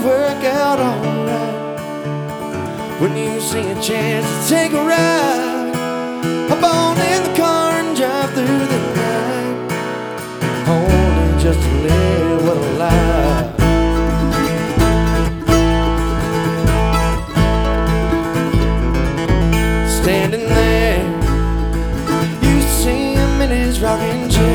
work out alright when you see a chance to take a ride. Hop on in the car and drive through the night, only just to live what a lie. Standing there, you see him in his rocking chair,